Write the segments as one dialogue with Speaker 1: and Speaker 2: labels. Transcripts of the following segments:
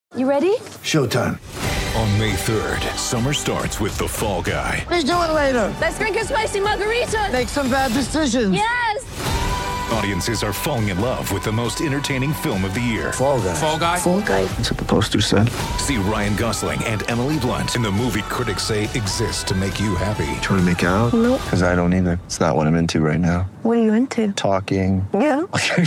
Speaker 1: You ready?
Speaker 2: Showtime.
Speaker 3: On May 3rd, summer starts with The Fall Guy.
Speaker 4: Let's do it later.
Speaker 1: Let's drink a spicy margarita.
Speaker 4: Make some bad decisions.
Speaker 1: Yes!
Speaker 3: Audiences are falling in love with the most entertaining film of the year.
Speaker 2: Fall Guy.
Speaker 5: Fall Guy?
Speaker 1: Fall Guy.
Speaker 2: That's what the poster said.
Speaker 3: See Ryan Gosling and Emily Blunt in the movie critics say exists to make you happy.
Speaker 2: Trying to make it out?
Speaker 1: Nope.
Speaker 2: Because I don't either. It's not what I'm into right now.
Speaker 1: What are you into?
Speaker 2: Talking.
Speaker 1: Yeah.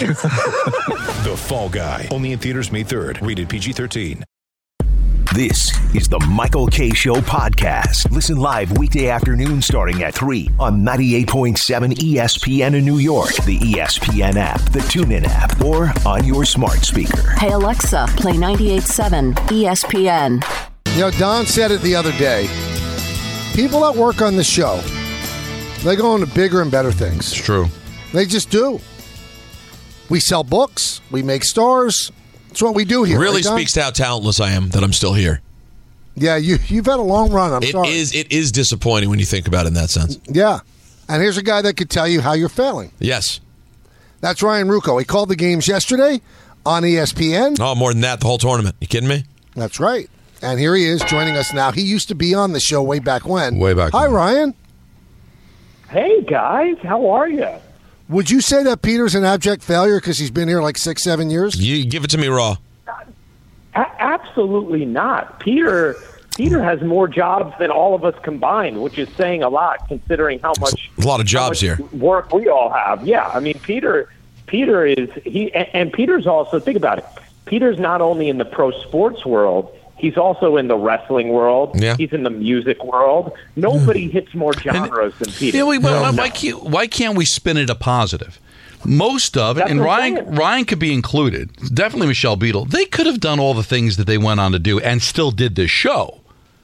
Speaker 3: The Fall Guy. Only in theaters May 3rd. Rated PG-13.
Speaker 6: This is the Michael Kay Show podcast. Listen live weekday afternoon starting at 3 on 98.7 ESPN in New York, the ESPN app, the TuneIn app, or on your smart speaker.
Speaker 7: Hey, Alexa, play 98.7 ESPN.
Speaker 8: You know, Don said it the other day. People that work on the show, they go into bigger and better things.
Speaker 5: It's true.
Speaker 8: They just do. We sell books. We make stars. That's what we do here.
Speaker 5: Really
Speaker 8: right, Don?
Speaker 5: speaks to how talentless I am that I'm still here.
Speaker 8: Yeah, you've had a long run. I'm sorry.
Speaker 5: It is disappointing when you think about it in that sense.
Speaker 8: Yeah. And here's a guy that could tell you how you're failing.
Speaker 5: Yes.
Speaker 8: That's Ryan Ruocco. He called the games yesterday on ESPN.
Speaker 5: Oh, more than that, the whole tournament. You kidding me?
Speaker 8: That's right. And here he is joining us now. He used to be on the show way back when.
Speaker 5: Way back
Speaker 8: Hi,
Speaker 5: when.
Speaker 8: Ryan.
Speaker 9: Hey, guys. How are you?
Speaker 8: Would you say that Peter's an abject failure because he's been here like 6-7 years?
Speaker 5: You give it to me raw.
Speaker 9: Absolutely not. Peter has more jobs than all of us combined, which is saying a lot considering how much
Speaker 5: A lot of jobs here.
Speaker 9: work we all have. Yeah, I mean, Peter is and Peter's also, think about it. Peter's not only in the pro sports world, he's also in the wrestling world.
Speaker 5: Yeah.
Speaker 9: He's in the music world. Nobody hits more genres than Peter.
Speaker 10: Yeah, why can't we spin it a positive? Most of it,
Speaker 9: That's
Speaker 10: and
Speaker 9: what I'm saying.
Speaker 10: Ryan could be included, definitely Michelle Beadle, they could have done all the things that they went on to do and still did this show.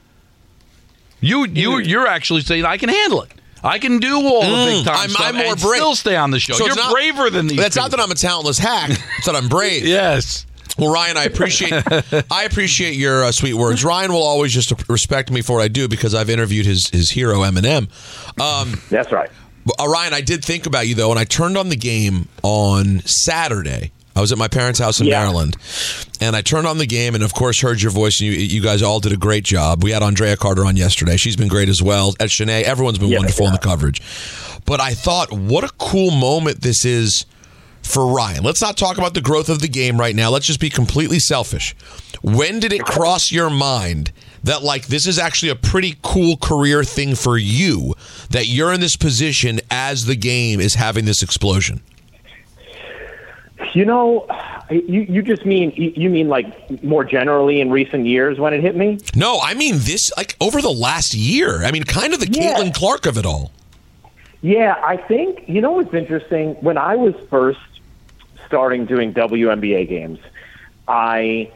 Speaker 10: You're actually saying, I can handle it. I can do all the big time stuff
Speaker 5: I'm more
Speaker 10: and
Speaker 5: brave.
Speaker 10: still stay on the show.
Speaker 5: So it's
Speaker 10: You're
Speaker 5: not-
Speaker 10: braver than these
Speaker 5: That's not
Speaker 10: people.
Speaker 5: that I'm a talentless hack. It's that I'm brave.
Speaker 10: Yes.
Speaker 5: Well, Ryan, I appreciate your sweet words. Ryan will always just respect me for what I do because I've interviewed his hero, Eminem.
Speaker 9: That's right.
Speaker 5: Ryan, I did think about you, though, and I turned on the game on Saturday. I was at my parents' house in Maryland, and I turned on the game and, of course, heard your voice, and you guys all did a great job. We had Andrea Carter on yesterday. She's been great as well. At Shanae, everyone's been wonderful in the coverage. But I thought, what a cool moment this is for Ryan. Let's not talk about the growth of the game right now. Let's just be completely selfish. When did it cross your mind that, like, this is actually a pretty cool career thing for you, that you're in this position as the game is having this explosion?
Speaker 9: You know, you just mean, you mean like more generally in recent years when it hit me?
Speaker 5: No, I mean this, like, over the last year. I mean, kind of the Caitlin Clark of it all.
Speaker 9: Yeah, I think, you know what's interesting? When I was first starting doing WNBA games, I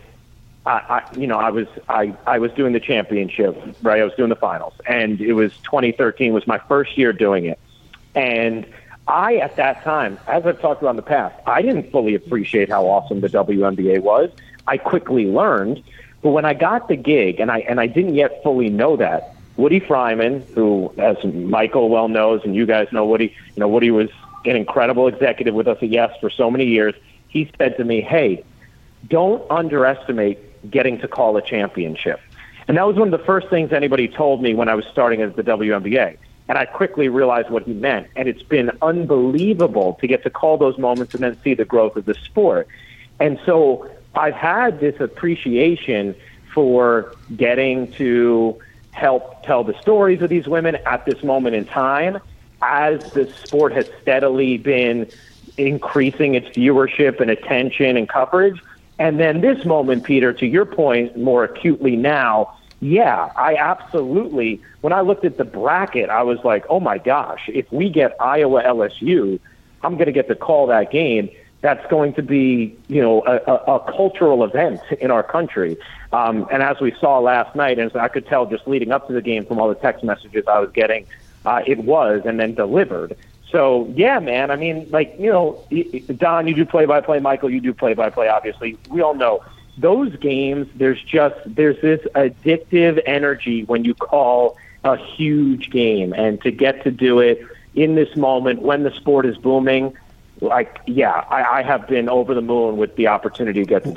Speaker 9: was doing the championship, right? I was doing the finals, and it was 2013 was my first year doing it. And I, at that time, as I've talked about in the past, I didn't fully appreciate how awesome the WNBA was. I quickly learned, but when I got the gig, and I didn't yet fully know that, Woody Fryman, who, as Michael well knows, and you guys know Woody, Woody was an incredible executive with us at Yes for so many years. He said to me, hey, don't underestimate getting to call a championship. And that was one of the first things anybody told me when I was starting at the WNBA. And I quickly realized what he meant. And it's been unbelievable to get to call those moments and then see the growth of the sport. And so I've had this appreciation for getting to help tell the stories of these women at this moment in time as the sport has steadily been increasing its viewership and attention and coverage. And then this moment, Peter, to your point more acutely now, yeah, I absolutely, when I looked at the bracket, I was like, oh my gosh, if we get Iowa LSU, I'm going to get to call that game. That's going to be, a cultural event in our country. And as we saw last night, and as I could tell just leading up to the game from all the text messages I was getting, it was, and then delivered. So, yeah, man, I mean, Don, you do play-by-play. Michael, you do play-by-play, obviously. We all know. Those games, there's this addictive energy when you call a huge game. And to get to do it in this moment when the sport is booming, I have been over the moon with the opportunity to get to do it.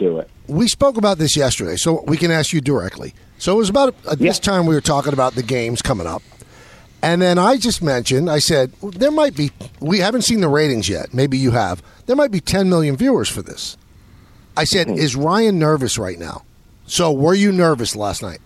Speaker 8: we spoke about this yesterday, so we can ask you directly. So it was about this time we were talking about the games coming up. And then I just mentioned, I said, there might be, we haven't seen the ratings yet. Maybe you have. There might be 10 million viewers for this. I said, is Ryan nervous right now? So were you nervous last night?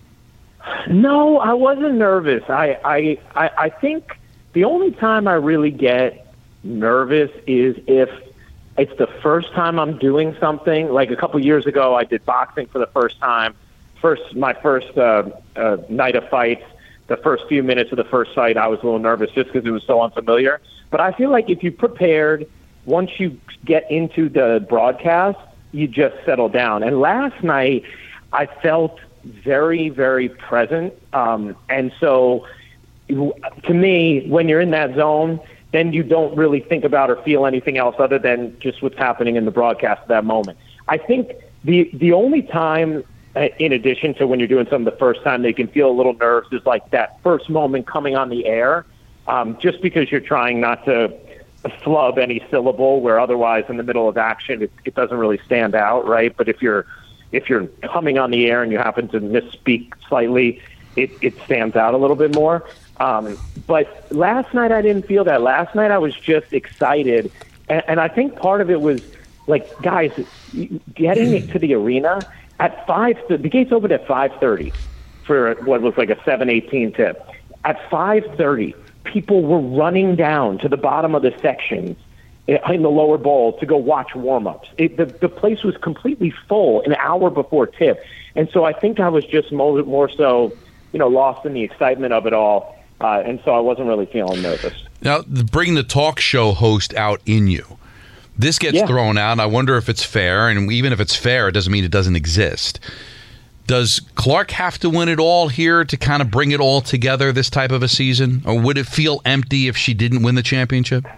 Speaker 9: No, I wasn't nervous. I think the only time I really get nervous is if it's the first time I'm doing something. Like a couple years ago, I did boxing for the first time. My first night of fights. The first few minutes of the first fight, I was a little nervous just because it was so unfamiliar. But I feel like if you prepared, once you get into the broadcast, you just settle down. And last night, I felt very, very present. And so, to me, when you're in that zone, then you don't really think about or feel anything else other than just what's happening in the broadcast at that moment. I think the only time, in addition to when you're doing something the first time, they can feel a little nerves is like that first moment coming on the air, just because you're trying not to flub any syllable where otherwise in the middle of action it doesn't really stand out, right? But if you're coming on the air and you happen to misspeak slightly, it stands out a little bit more. But last night I didn't feel that. Last night I was just excited, and I think part of it was like, guys, getting to the arena at 5. The gates opened at 5:30 for what was like a 7:18 tip. At 5:30, people were running down to the bottom of the sections in the lower bowl to go watch warm-ups. The place was completely full an hour before tip, and so I think I was just more so, lost in the excitement of it all, and so I wasn't really feeling nervous.
Speaker 10: Now, bring the talk show host out in you. This gets thrown out, and I wonder if it's fair, and even if it's fair, it doesn't mean it doesn't exist. Does Clark have to win it all here to kind of bring it all together this type of a season? Or would it feel empty if she didn't win the championship?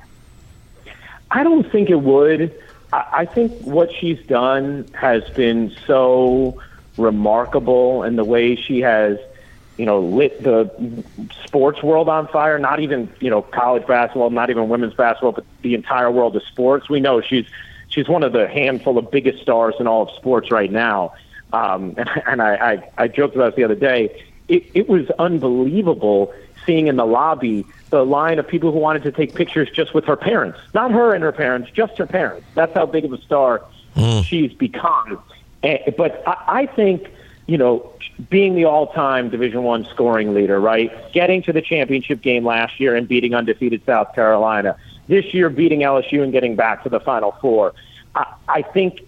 Speaker 9: I don't think it would. I think what she's done has been so remarkable, and the way she has, lit the sports world on fire, not even, college basketball, not even women's basketball, but the entire world of sports. We know she's one of the handful of biggest stars in all of sports right now. And I joked about it the other day. It was unbelievable seeing in the lobby the line of people who wanted to take pictures just with her parents. Not her and her parents, just her parents. That's how big of a star she's become. But I think, being the all-time Division I scoring leader, right? Getting to the championship game last year and beating undefeated South Carolina. This year beating LSU and getting back to the Final Four. I think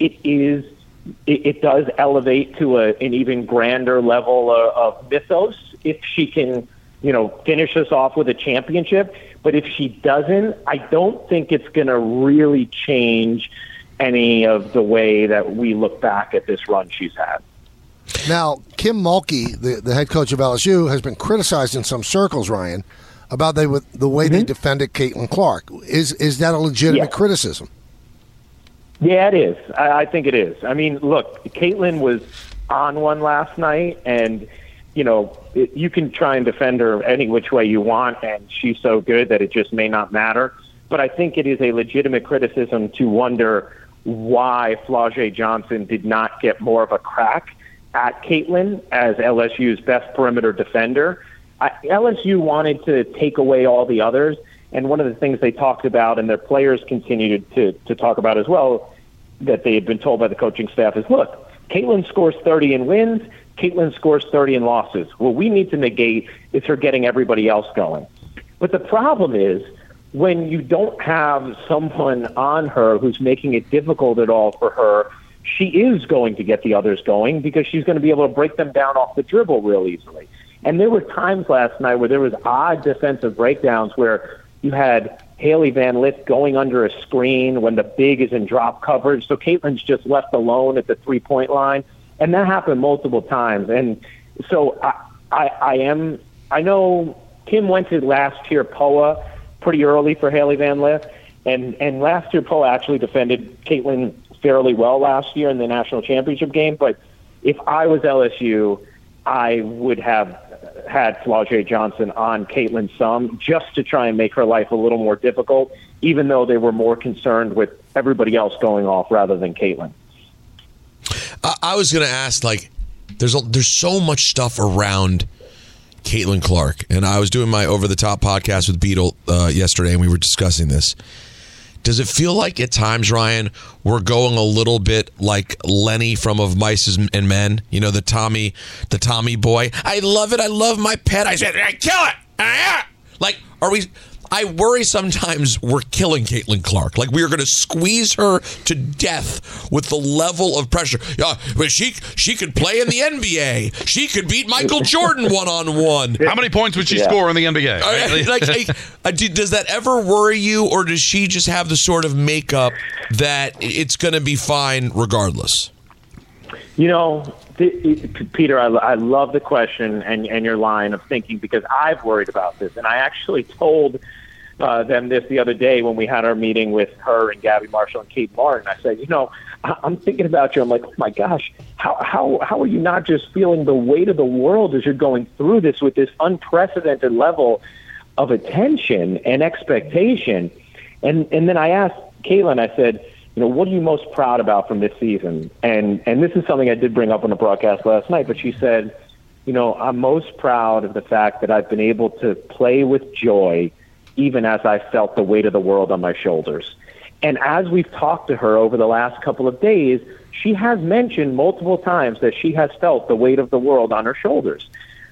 Speaker 9: it does elevate to an even grander level of mythos if she can, finish us off with a championship. But if she doesn't, I don't think it's going to really change any of the way that we look back at this run she's had.
Speaker 8: Now, Kim Mulkey, the head coach of LSU, has been criticized in some circles, Ryan, about the way they defended Caitlin Clark. Is that a legitimate criticism?
Speaker 9: Yeah, it is. I think it is. I mean, look, Caitlin was on one last night, and, you can try and defend her any which way you want, and she's so good that it just may not matter. But I think it is a legitimate criticism to wonder why Flau'jae Johnson did not get more of a crack at Caitlin as LSU's best perimeter defender. LSU wanted to take away all the others, and one of the things they talked about, and their players continued to talk about as well, that they had been told by the coaching staff is, look, Caitlin scores 30 in wins, Caitlin scores 30 in losses. What we need to negate is her getting everybody else going. But the problem is, when you don't have someone on her who's making it difficult at all for her, she is going to get the others going because she's going to be able to break them down off the dribble real easily. And there were times last night where there was odd defensive breakdowns where you had Haley Van Lith going under a screen when the big is in drop coverage. So Caitlin's just left alone at the three-point line. And that happened multiple times. And so I know Kim went to last year POA pretty early for Haley Van Lith. And last year POA actually defended Caitlin fairly well last year in the national championship game. But if I was LSU, I would have had Flau'jae Johnson on Caitlin some just to try and make her life a little more difficult, even though they were more concerned with everybody else going off rather than Caitlin.
Speaker 5: I was going to ask, like, there's so much stuff around Caitlin Clark, and I was doing my Over the Top podcast with Beetle yesterday, and we were discussing this. Does it feel like at times, Ryan, we're going a little bit like Lenny from Of Mice and Men? You know, the Tommy boy. I love it. I love my pet. I said, I kill it. Like, are we? I worry sometimes we're killing Caitlin Clark. Like, we are going to squeeze her to death with the level of pressure. Yeah, but she could play in the NBA. She could beat Michael Jordan one-on-one.
Speaker 10: How many points would she score in the NBA?
Speaker 5: Does that ever worry you, or does she just have the sort of makeup that it's going to be fine regardless?
Speaker 9: You know, Peter, I love the question and your line of thinking, because I've worried about this. And I actually told them this the other day when we had our meeting with her and Gabby Marshall and Kate Martin. I said, you know, I'm thinking about you. I'm like, oh my gosh, how are you not just feeling the weight of the world as you're going through this with this unprecedented level of attention and expectation? And then I asked Caitlin, I said, you know, what are you most proud about from this season? And this is something I did bring up on the broadcast last night, but she said, you know, I'm most proud of the fact that I've been able to play with joy even as I felt the weight of the world on my shoulders. And as we've talked to her over the last couple of days, she has mentioned multiple times that she has felt the weight of the world on her shoulders.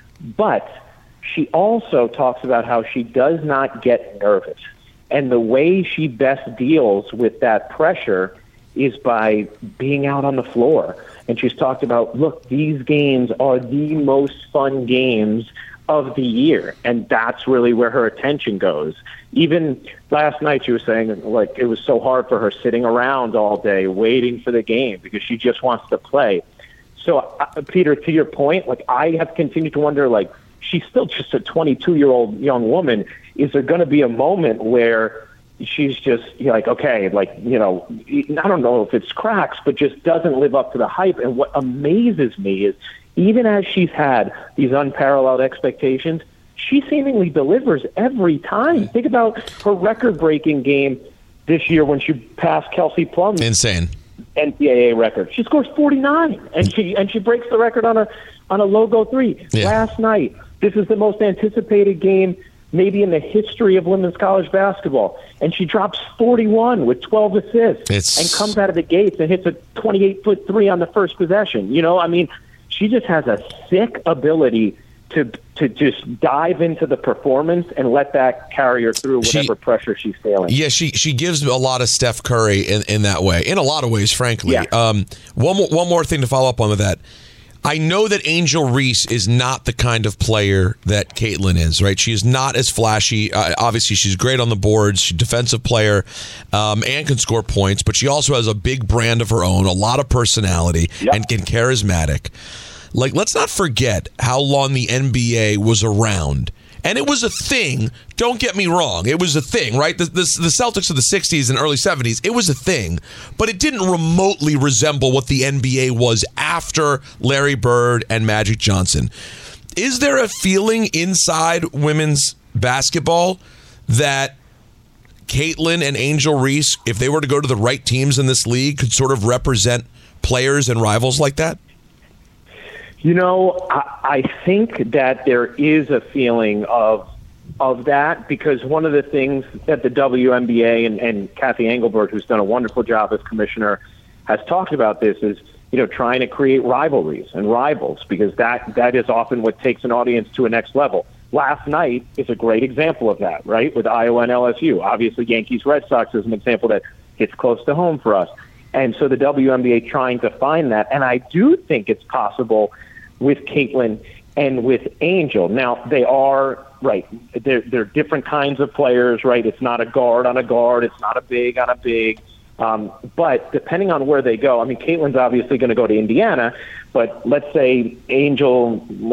Speaker 9: But she also talks about how she does not get nervous. And the way she best deals with that pressure is by being out on the floor. And she's talked about, look, these games are the most fun games of the year. And that's really where her attention goes. Even last night she was saying, like, it was so hard for her sitting around all day waiting for the game because she just wants to play. So, Peter, to your point, like, I have continued to wonder, like, she's still just a 22-year-old young woman. Is there going to be a moment where she's just, you know, like, okay, like, you know, I don't know if it's cracks, but just doesn't live up to the hype? And what amazes me is even as she's had these unparalleled expectations, she seemingly delivers every time. Think about her record-breaking game this year when she passed Kelsey Plum's
Speaker 5: insane
Speaker 9: NCAA record. She scores 49, and she breaks the record on a logo three.
Speaker 5: Yeah.
Speaker 9: Last night, this is the most anticipated game maybe in the history of women's college basketball, and she drops 41 with 12 assists and comes out of the gates and hits a 28-foot three on the first possession. You know, I mean, she just has a sick ability to just dive into the performance and let that carry her through whatever pressure she's feeling.
Speaker 5: Yeah, she gives a lot of Steph Curry in that way, in a lot of ways, frankly. Yeah. One more thing to follow up on with that. I know that Angel Reese is not the kind of player that Caitlin is, right? She is not as flashy. Obviously, she's great on the boards. She's a defensive player and can score points, but she also has a big brand of her own, a lot of personality, and charismatic. Like, let's not forget how long the NBA was around. And it was a thing. Don't get me wrong. It was a thing, right? The Celtics of the 60s and early 70s, it was a thing. But it didn't remotely resemble what the NBA was after Larry Bird and Magic Johnson. Is there a feeling inside women's basketball that Caitlin and Angel Reese, if they were to go to the right teams in this league, could sort of represent players and rivals like that?
Speaker 9: You know, I think that there is a feeling of that, because one of the things that the WNBA and Kathy Engelbert, who's done a wonderful job as commissioner, has talked about this is, you know, trying to create rivalries and rivals, because that is often what takes an audience to a next level. Last night is a great example of that, right, with Iowa and LSU. Obviously, Yankees-Red Sox is an example that hits close to home for us. And so the WNBA trying to find that. And I do think it's possible with Caitlin and with Angel. Now, they are, right, they're different kinds of players, right? It's not a guard on a guard. It's not a big on a big. But depending on where they go, I mean, Caitlin's obviously going to go to Indiana, but let's say Angel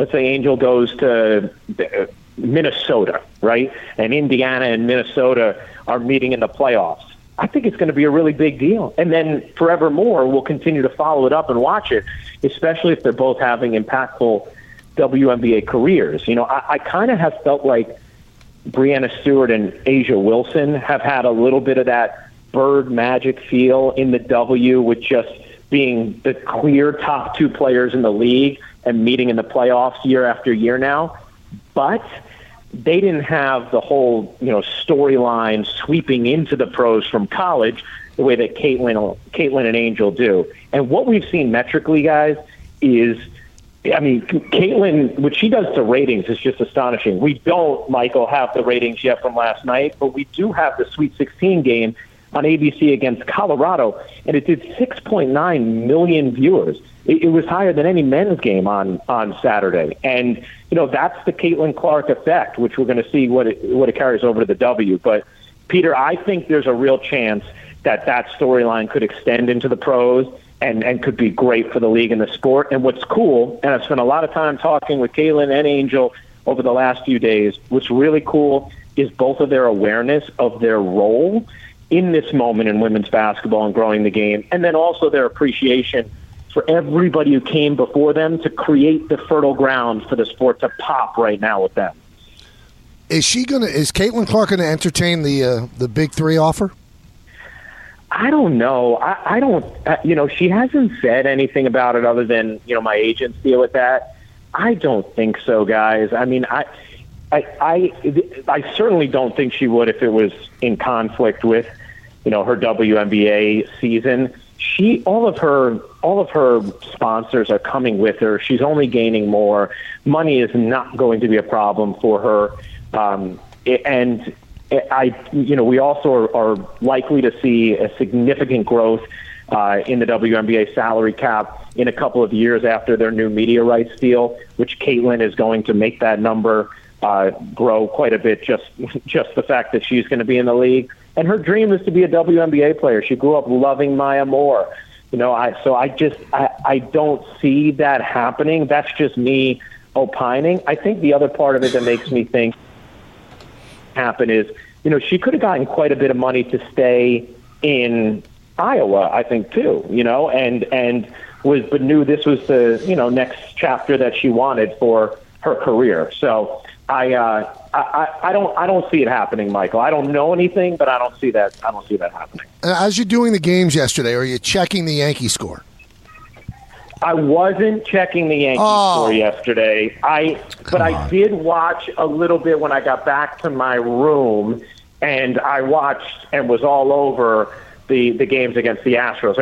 Speaker 9: goes to Minnesota, right? And Indiana and Minnesota are meeting in the playoffs. I think it's going to be a really big deal. And then forevermore, we'll continue to follow it up and watch it, especially if they're both having impactful WNBA careers. You know, I kind of have felt like Breanna Stewart and A'ja Wilson have had a little bit of that Bird Magic feel in the W, with just being the clear top 2 players in the league and meeting in the playoffs year after year now. But they didn't have the whole, storyline sweeping into the pros from college the way that Caitlin and Angel do. And what we've seen metrically, guys, is, Caitlin, what she does to ratings is just astonishing. We don't, Michael, have the ratings yet from last night, but we do have the Sweet 16 game on ABC against Colorado, and it did 6.9 million viewers. It was higher than any men's game on Saturday. And, that's the Caitlin Clark effect, which we're going to see what it carries over to the W. But, Peter, I think there's a real chance that storyline could extend into the pros and could be great for the league and the sport. And what's cool, and I've spent a lot of time talking with Caitlin and Angel over the last few days, what's really cool is both of their awareness of their role in this moment in women's basketball and growing the game, and then also their appreciation for everybody who came before them to create the fertile ground for the sport to pop right now with them.
Speaker 8: Is Caitlin Clark going to entertain the Big 3 offer?
Speaker 9: I don't know. I don't. She hasn't said anything about it other than my agents deal with that. I don't think so, guys. I certainly don't think she would if it was in conflict with her WNBA season. All of her sponsors are coming with her. She's only gaining more. Money is not going to be a problem for her. We also are likely to see a significant growth in the WNBA salary cap in a couple of years after their new media rights deal, which Caitlin is going to make that number grow quite a bit. Just the fact that she's going to be in the league, and her dream is to be a WNBA player. She grew up loving Maya Moore. I don't see that happening. That's just me opining. I think the other part of it that makes me think happen is, she could have gotten quite a bit of money to stay in Iowa, I think too, but knew this was the, next chapter that she wanted for her career. So I don't see it happening, Michael. I don't know anything, but I don't see that happening.
Speaker 8: As you're doing the games yesterday, are you checking the Yankee score?
Speaker 9: I wasn't checking the Yankee score yesterday. I did watch a little bit when I got back to my room, and I watched and was all over the games against the Astros.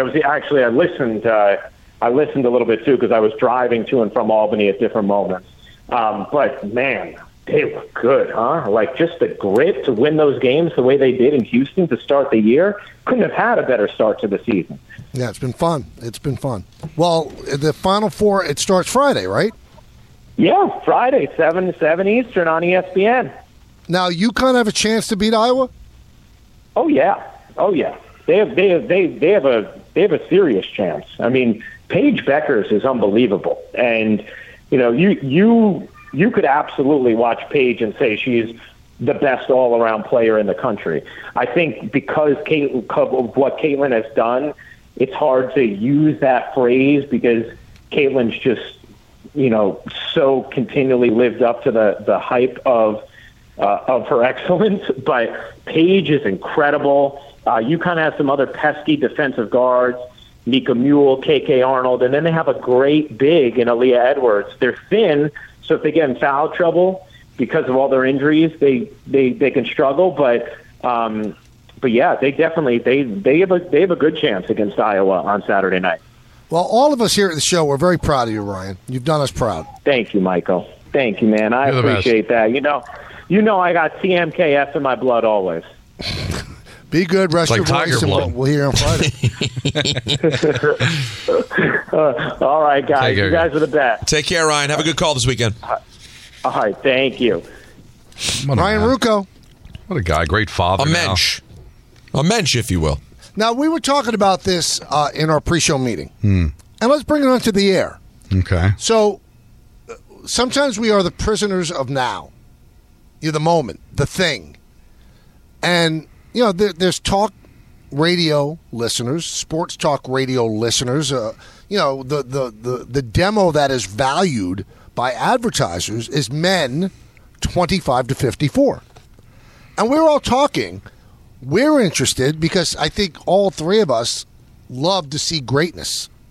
Speaker 9: I listened a little bit too because I was driving to and from Albany at different moments. But man, they were good, huh? Like just the grit to win those games the way they did in Houston to start the year. Couldn't have had a better start to the season.
Speaker 8: Yeah, it's been fun. Well, the Final Four, it starts Friday, right?
Speaker 9: Yeah, Friday, 7 Eastern on ESPN.
Speaker 8: Now, UConn have a chance to beat Iowa?
Speaker 9: Oh yeah. They have a serious chance. I mean, Paige Beckers is unbelievable, and you could absolutely watch Paige and say she's the best all-around player in the country. I think because of what Caitlin has done, it's hard to use that phrase because Caitlin's just, so continually lived up to the hype of her excellence. But Paige is incredible. UConn has some other pesky defensive guards, Nika Mule, KK Arnold, and then they have a great big in Aaliyah Edwards. They're thin, so if they get in foul trouble because of all their injuries, they can struggle. But yeah, they definitely they have a good chance against Iowa on Saturday night.
Speaker 8: Well, all of us here at the show, we're very proud of you, Ryan. You've done us proud.
Speaker 9: Thank you, Michael. Thank you, man. I appreciate that. You know, I got TMKF in my blood always.
Speaker 8: Be good, rest your voice, and we'll hear on Friday.
Speaker 9: All right, guys. You guys are the best.
Speaker 5: Take care, Ryan. Have a good call this weekend.
Speaker 9: All right, thank you.
Speaker 8: Ryan Ruocco.
Speaker 10: What a guy. Great father.
Speaker 5: A mensch. A mensch, if you will.
Speaker 8: Now, we were talking about this in our pre-show meeting. And let's bring it onto the air.
Speaker 10: Okay.
Speaker 8: So, sometimes we are the prisoners of now. You're the moment, the thing. And, there's talk radio listeners, sports talk radio listeners. The demo that is valued by advertisers is men 25 to 54. And we're all talking. We're interested because I think all three of us love to see greatness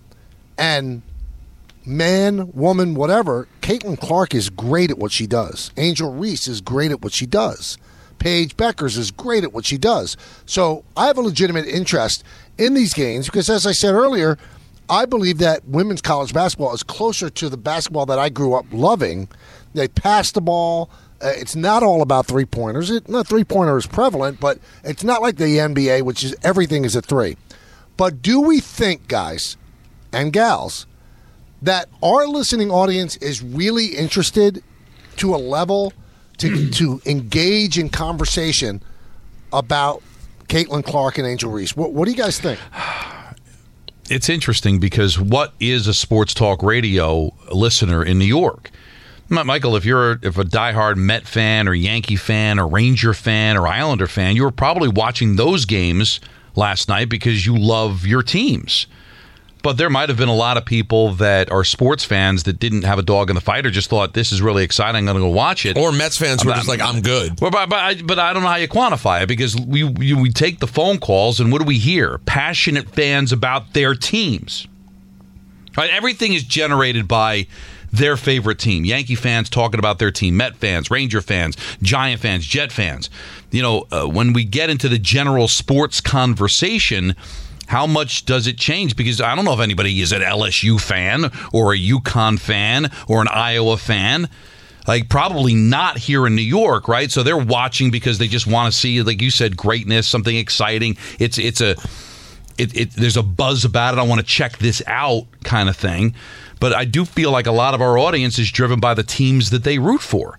Speaker 8: And man, woman, whatever, Caitlin Clark is great at what she does. Angel Reese is great at what she does. Paige Beckers is great at what she does. So I have a legitimate interest in these games because, as I said earlier, I believe that women's college basketball is closer to the basketball that I grew up loving. They pass the ball. It's not all about three-pointers. The three-pointer is prevalent, but it's not like the NBA, which is everything is a three. But do we think, guys and gals, that our listening audience is really interested to a level to engage in conversation about Caitlin Clark and Angel Reese? What do you guys think?
Speaker 10: It's interesting because what is a sports talk radio listener in New York? Michael, if a diehard Met fan or Yankee fan or Ranger fan or Islander fan, you were probably watching those games last night because you love your teams. But there might have been a lot of people that are sports fans that didn't have a dog in the fight or just thought, this is really exciting, I'm going to go watch it.
Speaker 5: Or Mets fans were just like, I'm good.
Speaker 10: But I don't know how you quantify it because we take the phone calls and what do we hear? Passionate fans about their teams. Right? Everything is generated by their favorite team. Yankee fans talking about their team. Met fans, Ranger fans, Giant fans, Jet fans. When we get into the general sports conversation, how much does it change? Because I don't know if anybody is an LSU fan or a UConn fan or an Iowa fan. Like, probably not here in New York, right? So they're watching because they just want to see, like you said, greatness, something exciting. There's a buzz about it. I want to check this out kind of thing. But I do feel like a lot of our audience is driven by the teams that they root for.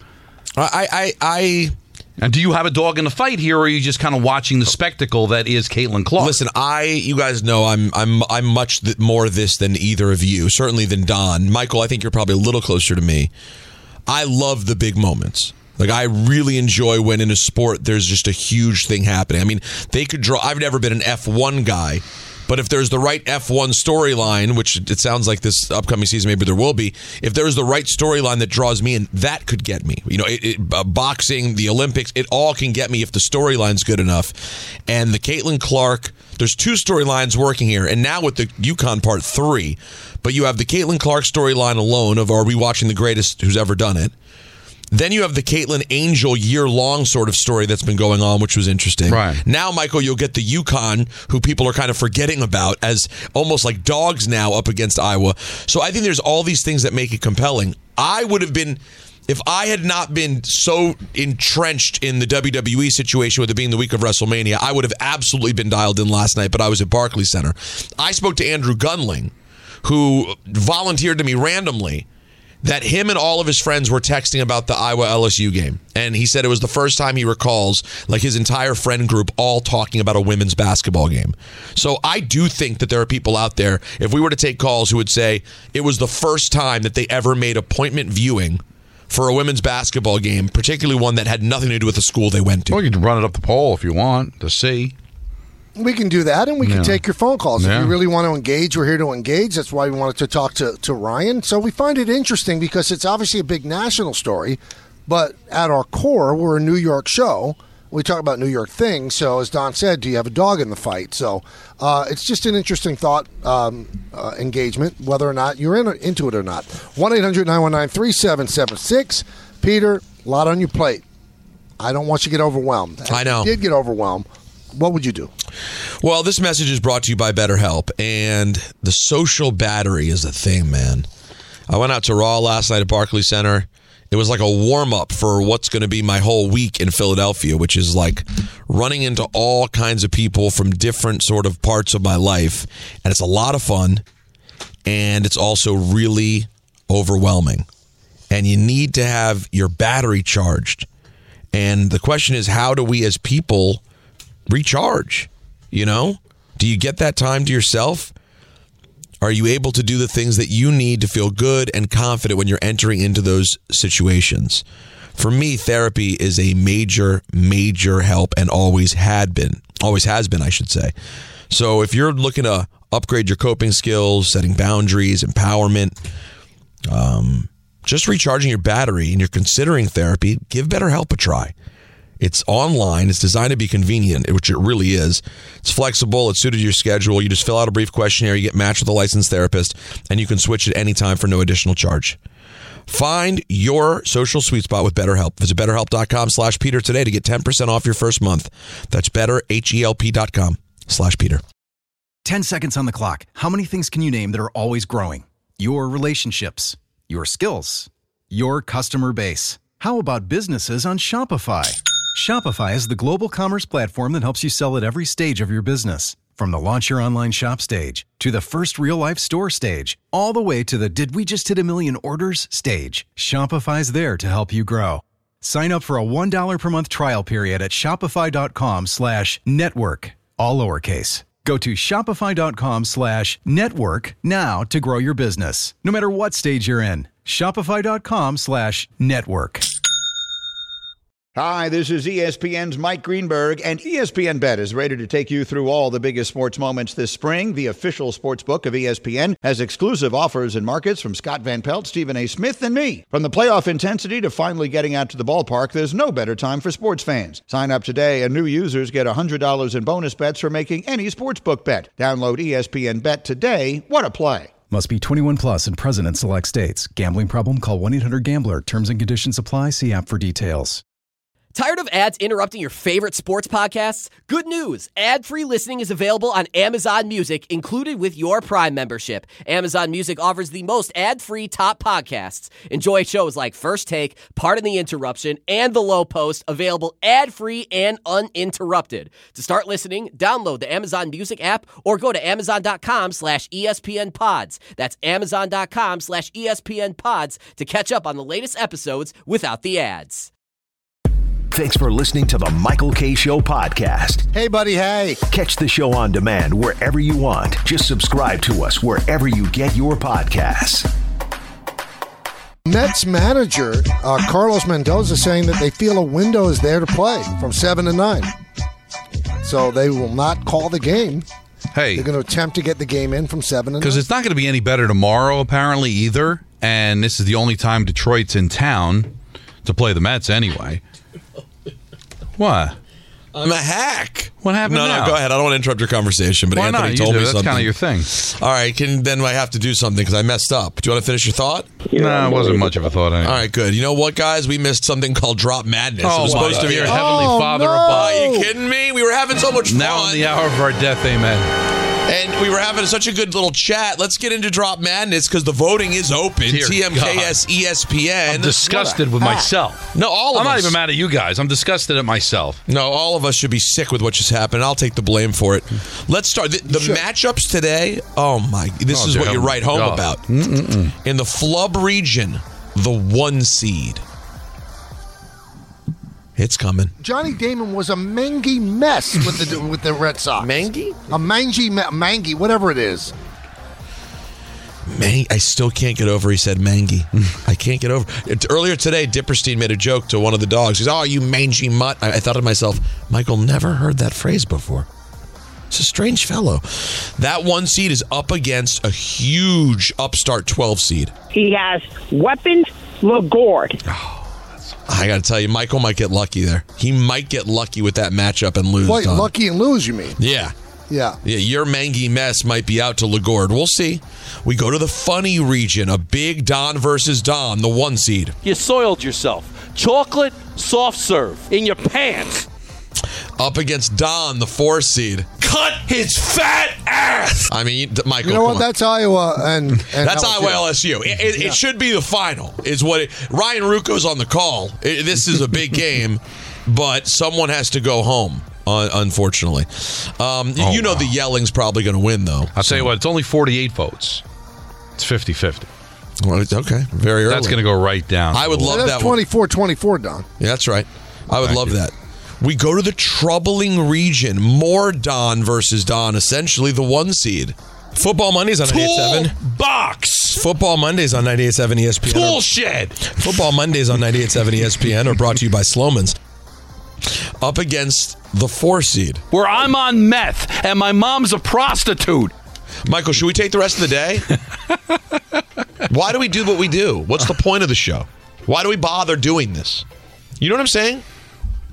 Speaker 10: And do you have a dog in the fight here, or are you just kind of watching the spectacle that is Caitlin Clark?
Speaker 5: Listen, you guys know I'm much more this than either of you, certainly than Don. Michael, I think you're probably a little closer to me. I love the big moments. Like, I really enjoy when in a sport there's just a huge thing happening. I mean, they could draw. I've never been an F1 guy, but if there's the right F1 storyline, which it sounds like this upcoming season maybe there will be, if there's the right storyline that draws me in, that could get me. Boxing, the Olympics, it all can get me if the storyline's good enough. And the Caitlin Clark, there's two storylines working here, and now with the UConn part, 3. But you have the Caitlin Clark storyline alone of are we watching the greatest who's ever done it? Then you have the Caitlin Angel year-long sort of story that's been going on, which was interesting.
Speaker 10: Right.
Speaker 5: Now, Michael, you'll get the UConn, who people are kind of forgetting about as almost like dogs now up against Iowa. So I think there's all these things that make it compelling. I would have been, if I had not been so entrenched in the WWE situation with it being the week of WrestleMania, I would have absolutely been dialed in last night, but I was at Barclays Center. I spoke to Andrew Gunling, who volunteered to me randomly that him and all of his friends were texting about the Iowa-LSU game. And he said it was the first time he recalls, like, his entire friend group all talking about a women's basketball game. So I do think that there are people out there, if we were to take calls, who would say it was the first time that they ever made appointment viewing for a women's basketball game, particularly one that had nothing to do with the school they went to.
Speaker 10: Well, you can run it up the poll if you want to see.
Speaker 8: We can do that, and we can take your phone calls. If you really want to engage, we're here to engage. That's why we wanted to talk to Ryan. So we find it interesting because it's obviously a big national story, but at our core, we're a New York show. We talk about New York things. So as Don said, do you have a dog in the fight? So it's just an interesting thought engagement, whether or not you're into it or not. 1-800-919-3776. Peter, a lot on your plate. I don't want you to get overwhelmed.
Speaker 5: I know.
Speaker 8: If you did get overwhelmed, what would you do?
Speaker 5: Well, this message is brought to you by BetterHelp, and the social battery is a thing, man. I went out to Raw last night at Barclays Center. It was like a warm-up for what's going to be my whole week in Philadelphia, which is like running into all kinds of people from different sort of parts of my life, and it's a lot of fun, and it's also really overwhelming, and you need to have your battery charged. And the question is, how do we as people recharge? Do you get that time to yourself? Are you able to do the things that you need to feel good and confident when you're entering into those situations? For me, therapy is a major, major help and always has been, I should say. So if you're looking to upgrade your coping skills, setting boundaries, empowerment, just recharging your battery, and you're considering therapy, give BetterHelp a try. It's online. It's designed to be convenient, which it really is. It's flexible. It's suited to your schedule. You just fill out a brief questionnaire. You get matched with a licensed therapist, and you can switch at any time for no additional charge. Find your social sweet spot with BetterHelp. Visit BetterHelp.com/Peter today to get 10% off your first month. That's BetterHelp.com/Peter.
Speaker 11: 10 seconds on the clock. How many things can you name that are always growing? Your relationships, your skills, your customer base. How about businesses on Shopify? Shopify is the global commerce platform that helps you sell at every stage of your business. From the launch your online shop stage, to the first real-life store stage, all the way to the did we just hit a million orders stage, Shopify's there to help you grow. Sign up for a $1 per month trial period at shopify.com/network, all lowercase. Go to shopify.com/network now to grow your business, no matter what stage you're in. Shopify.com/network.
Speaker 12: Hi, this is ESPN's Mike Greenberg, and ESPN Bet is ready to take you through all the biggest sports moments this spring. The official sports book of ESPN has exclusive offers and markets from Scott Van Pelt, Stephen A. Smith, and me. From the playoff intensity to finally getting out to the ballpark, there's no better time for sports fans. Sign up today, and new users get $100 in bonus bets for making any sportsbook bet. Download ESPN Bet today. What a play.
Speaker 11: Must be 21 plus and present in select states. Gambling problem? Call 1-800-GAMBLER. Terms and conditions apply. See app for details.
Speaker 13: Tired of ads interrupting your favorite sports podcasts? Good news! Ad-free listening is available on Amazon Music, included with your Prime membership. Amazon Music offers the most ad-free top podcasts. Enjoy shows like First Take, Pardon the Interruption, and The Low Post, available ad-free and uninterrupted. To start listening, download the Amazon Music app or go to amazon.com/ESPN Pods. That's amazon.com/ESPN Pods to catch up on the latest episodes without the ads.
Speaker 6: Thanks for listening to the Michael K. Show podcast.
Speaker 8: Hey, buddy, hey.
Speaker 6: Catch the show on demand wherever you want. Just subscribe to us wherever you get your podcasts.
Speaker 8: Mets manager Carlos Mendoza saying that they feel a window is there to play from 7 to 9. So they will not call the game.
Speaker 10: Hey.
Speaker 8: They're going to attempt to get the game in from 7 to 9.
Speaker 10: Because it's not going to be any better tomorrow, apparently, either. And this is the only time Detroit's in town to play the Mets anyway. What?
Speaker 5: I'm a hack.
Speaker 10: What happened
Speaker 5: No,
Speaker 10: now?
Speaker 5: go ahead. I don't want to interrupt your conversation, but
Speaker 10: Why
Speaker 5: Anthony
Speaker 10: not?
Speaker 5: told me
Speaker 10: That's
Speaker 5: something.
Speaker 10: kind of your thing.
Speaker 5: All right, then I have to do something because I messed up. Do you want to finish your thought?
Speaker 10: No, it wasn't much of a thought. Anyway.
Speaker 5: All right, good. You know what, guys? We missed something called Drop Madness.
Speaker 10: Oh,
Speaker 5: it was supposed to be
Speaker 10: your Heavenly Father above.
Speaker 5: Are you kidding me? We were having so much fun.
Speaker 10: Now in the hour of our death, amen.
Speaker 5: And we were having such a good little chat. Let's get into Drop Madness because the voting is open.
Speaker 10: Dear
Speaker 5: TMKS, ESPN.
Speaker 10: I'm disgusted with myself.
Speaker 5: No, all of us.
Speaker 10: I'm not even mad at you guys. I'm disgusted at myself.
Speaker 5: No, all of us should be sick with what just happened. I'll take the blame for it. Let's start. The matchups today, oh my, this is what you write home about. In the Flub region, the 1 seed. It's coming.
Speaker 8: Johnny Damon was a mangy mess with the Red Sox.
Speaker 5: Mangy?
Speaker 8: A mangy, whatever it is.
Speaker 5: I still can't get over he said mangy. I can't get over it. Earlier today, Dipperstein made a joke to one of the dogs. He's, oh, you mangy mutt. I thought to myself, Michael never heard that phrase before. It's a strange fellow. That 1 seed is up against a huge upstart 12 seed.
Speaker 14: He has weapons, LaGorde.
Speaker 5: I got to tell you, Michael might get lucky there. He might get lucky with that matchup and lose.
Speaker 8: Wait, lucky and lose, you mean?
Speaker 5: Yeah.
Speaker 8: Yeah.
Speaker 5: Your mangy mess might be out to LaGorde. We'll see. We go to the funny region, a big Don versus Don, the 1 seed.
Speaker 15: You soiled yourself. Chocolate soft serve in your pants.
Speaker 5: Up against Don, the 4 seed. Cut his fat ass. I mean, Michael,
Speaker 8: you know what? That's Iowa and
Speaker 5: that's Iowa LSU. It should be the final. Is what Ryan Rucco's on the call. This is a big game, but someone has to go home. Unfortunately, the yelling's probably going to win, though.
Speaker 10: I'll tell you what, it's only 48 votes. It's 50-50.
Speaker 5: Well, it's okay. Very early.
Speaker 10: That's going to go right down.
Speaker 5: I would love that.
Speaker 8: That's 24-24, Don.
Speaker 5: Yeah, that's right. I would love that. We go to the troubling region. More Don versus Don, essentially the 1 seed. Football Mondays on 98.7.
Speaker 10: Box.
Speaker 5: Football Mondays on 98.7 ESPN.
Speaker 10: Tool shed.
Speaker 5: Football Mondays on 98.7 ESPN are brought to you by Sloman's. Up against the 4 seed.
Speaker 15: Where I'm on meth and my mom's a prostitute.
Speaker 5: Michael, should we take the rest of the day? Why do we do what we do? What's the point of the show? Why do we bother doing this? You know what I'm saying?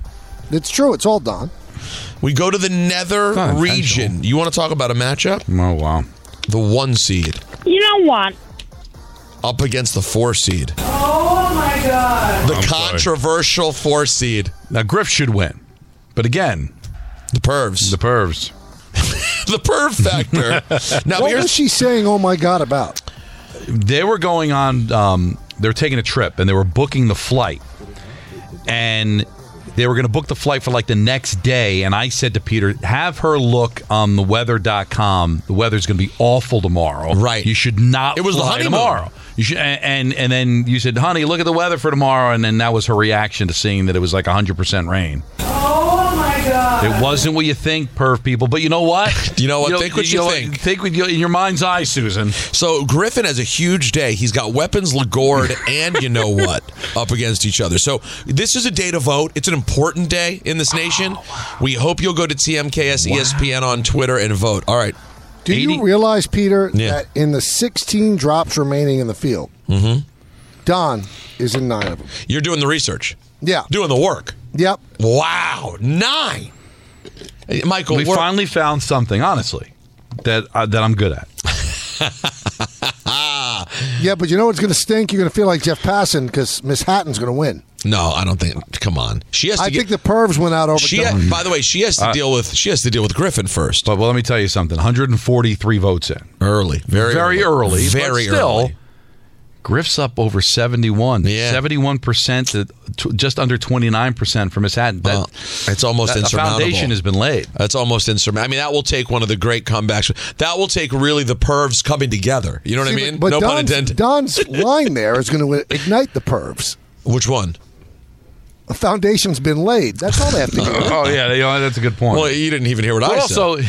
Speaker 8: It's true. It's all Don.
Speaker 5: We go to the Nether region. You want to talk about a matchup?
Speaker 10: Oh, wow.
Speaker 5: The 1 seed
Speaker 14: You know what?
Speaker 5: up against the 4 seed.
Speaker 14: Oh, my God.
Speaker 5: The controversial 4 seed.
Speaker 10: Now, Griff should win. But again,
Speaker 5: the pervs.
Speaker 10: The pervs.
Speaker 5: The perv factor. Now,
Speaker 8: What was she saying, oh, my God, about?
Speaker 10: They were going on, they were taking a trip, and they were booking the flight. And they were going to book the flight for like the next day. And I said to Peter, have her look on the weather.com. The weather's going to be awful tomorrow.
Speaker 5: Right.
Speaker 10: You should not
Speaker 5: It was the
Speaker 10: fly
Speaker 5: honeymoon.
Speaker 10: tomorrow. You should, and then you said, honey, look at the weather for tomorrow. And then that was her reaction to seeing that it was like 100% rain.
Speaker 14: Oh, my God.
Speaker 10: It wasn't what you think, perv people. But you know what?
Speaker 5: You know what? Think what you think.
Speaker 10: Think with in your mind's eye, Susan.
Speaker 5: So Griffin has a huge day. He's got weapons, Lagord, and you know what up against each other. So this is a day to vote. It's an important day in this nation. We hope you'll go to TMKS ESPN on Twitter and vote. All right.
Speaker 8: Do you realize, Peter, that in the 16 drops remaining in the field, Don is in 9 of them?
Speaker 5: You're doing the research.
Speaker 8: Yeah.
Speaker 5: Doing the work.
Speaker 8: Yep.
Speaker 5: Wow. 9. Hey, Michael,
Speaker 10: We finally found something, honestly, that I'm good at.
Speaker 8: Yeah, but you know what's going to stink? You're going to feel like Jeff Passan because Miss Hatton's going to win.
Speaker 5: No, I don't think. Come on. She has to.
Speaker 8: I think the pervs went out over.
Speaker 5: By the way, she has to deal with Griffin first.
Speaker 10: But let me tell you something. 143 votes in
Speaker 5: early, very
Speaker 10: early,
Speaker 5: very
Speaker 10: but still,
Speaker 5: early.
Speaker 10: Griff's up over 71.
Speaker 5: Yeah.
Speaker 10: 71% to just under 29% for Miss Hatton.
Speaker 5: It's almost insurmountable.
Speaker 10: The foundation has been laid.
Speaker 5: That's almost insurmountable. I mean, that will take one of the great comebacks. That will take really the pervs coming together. You know what I mean?
Speaker 8: But
Speaker 5: No pun intended.
Speaker 8: Don's line there is going to ignite the pervs.
Speaker 5: Which one?
Speaker 8: The foundation's been laid. That's all they have to do.
Speaker 10: Oh yeah, that's a good point.
Speaker 5: Well, you didn't even hear what I said.
Speaker 10: Also,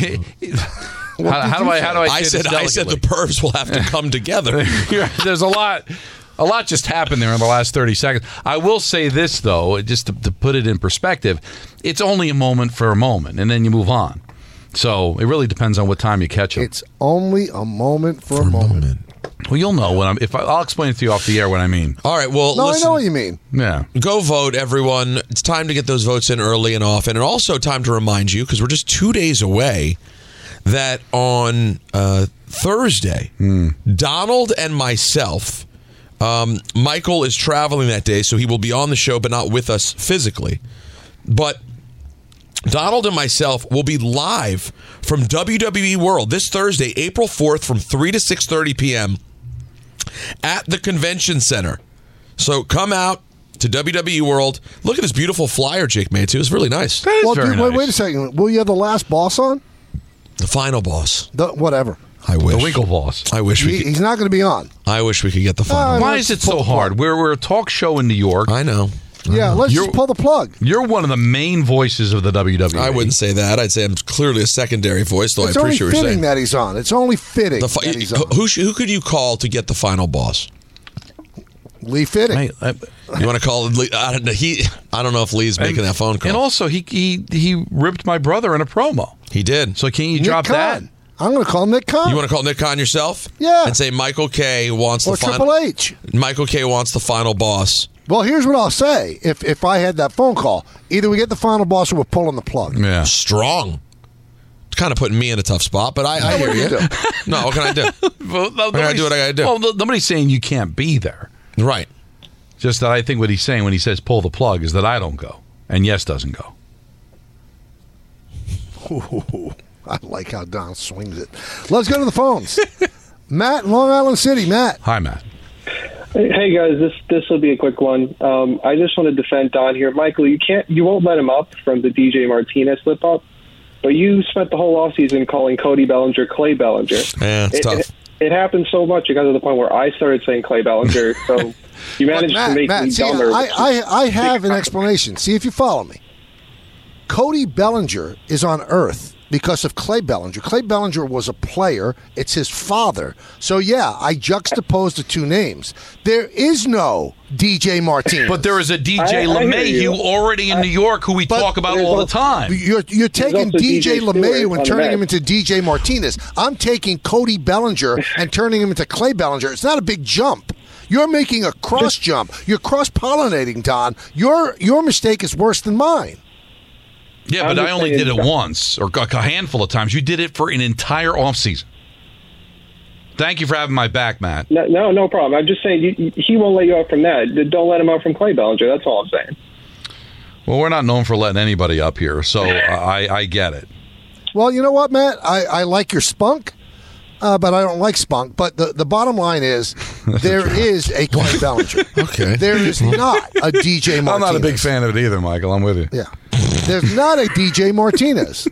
Speaker 10: how do I say this
Speaker 5: I said the pervs will have to come together.
Speaker 10: There's a lot just happened there in the last 30 seconds. I will say this, though, just to put it in perspective, it's only a moment for a moment, and then you move on. So it really depends on what time you catch them.
Speaker 8: It's only a moment for a moment.
Speaker 10: Well, you'll know when I'll explain it to you off the air what I mean.
Speaker 5: All right, well,
Speaker 8: No,
Speaker 5: listen.
Speaker 8: I know what you mean.
Speaker 10: Yeah.
Speaker 5: Go vote, everyone. It's time to get those votes in early and often. And also time to remind you, because we're just 2 days away, that on Thursday, Donald and myself, Michael is traveling that day, so he will be on the show, but not with us physically. But Donald and myself will be live from WWE World this Thursday, April 4th, from 3 to 6:30 p.m. at the Convention Center. So come out to WWE World. Look at this beautiful flyer Jake made, too. It's really nice.
Speaker 8: Wait a second. Will you have the last boss on?
Speaker 5: The final boss.
Speaker 8: Whatever.
Speaker 5: I wish.
Speaker 10: The Winkle boss.
Speaker 5: I wish we could.
Speaker 8: He's not going to be on.
Speaker 5: I wish we could get the final.
Speaker 10: Why is it so hard? We're a talk show in New York.
Speaker 5: I know.
Speaker 8: Yeah, let's just pull the plug.
Speaker 10: You're one of the main voices of the WWE.
Speaker 5: I wouldn't say that. I'd say I'm clearly a secondary voice, though
Speaker 8: It's
Speaker 5: I
Speaker 8: only
Speaker 5: appreciate what you're
Speaker 8: fitting
Speaker 5: saying.
Speaker 8: that he's on. It's only fitting that he's on.
Speaker 5: Who could you call to get the final boss?
Speaker 8: Lee Fitting.
Speaker 5: You want to call Lee? I don't know if Lee's making that phone call.
Speaker 10: And also, he ripped my brother in a promo.
Speaker 5: He did.
Speaker 10: So can you
Speaker 8: Nick
Speaker 10: drop that?
Speaker 8: Khan. I'm going to call Nick Khan.
Speaker 5: You want to call Nick Khan yourself?
Speaker 8: Yeah.
Speaker 5: And say Michael K wants
Speaker 8: Or
Speaker 5: the final.
Speaker 8: Triple H.
Speaker 5: Michael K wants the final boss.
Speaker 8: Well, here's what I'll say. If I had that phone call, either we get the final boss or we're pulling the plug.
Speaker 10: Yeah.
Speaker 5: Strong. It's kind of putting me in a tough spot, but I hear you. No, what can I do? I gotta do what I gotta do.
Speaker 10: Well, nobody's saying you can't be there.
Speaker 5: Right.
Speaker 10: Just that I think what he's saying when he says pull the plug is that I don't go and Yes doesn't go.
Speaker 8: Ooh, I like how Don swings it. Let's go to the phones. Matt in Long Island City. Matt.
Speaker 10: Hi, Matt.
Speaker 16: Hey guys, this will be a quick one. I just want to defend Don here, Michael. You won't let him up from the DJ Martinez slip up, but you spent the whole offseason calling Cody Bellinger Clay Bellinger.
Speaker 5: Yeah, it's tough.
Speaker 16: It happened so much it got to the point where I started saying Clay Bellinger. So you managed to make me
Speaker 8: see,
Speaker 16: dumber.
Speaker 8: I have an explanation. See if you follow me. Cody Bellinger is on Earth because of Clay Bellinger. Clay Bellinger was a player. It's his father. So, yeah, I juxtaposed the two names. There is no DJ Martinez.
Speaker 10: But there is a DJ LeMahieu already in New York who we talk about all the time.
Speaker 8: You're taking DJ LeMahieu and turning him into DJ Martinez. I'm taking Cody Bellinger and turning him into Clay Bellinger. It's not a big jump. You're making a cross jump. You're cross-pollinating, Don. Your mistake is worse than mine.
Speaker 10: Yeah, but I only did it once or a handful of times. You did it for an entire offseason. Thank you for having my back, Matt.
Speaker 16: No problem. I'm just saying he won't let you out from that. Don't let him out from Clay Bellinger. That's all I'm saying.
Speaker 10: Well, we're not known for letting anybody up here, so I get it.
Speaker 8: Well, you know what, Matt? I like your spunk, but I don't like spunk. But the bottom line is there is a Clay Bellinger.
Speaker 5: Okay.
Speaker 8: There is not a DJ Martinez.
Speaker 10: I'm not a big fan of it either, Michael. I'm with you.
Speaker 8: Yeah. There's not a DJ Martinez.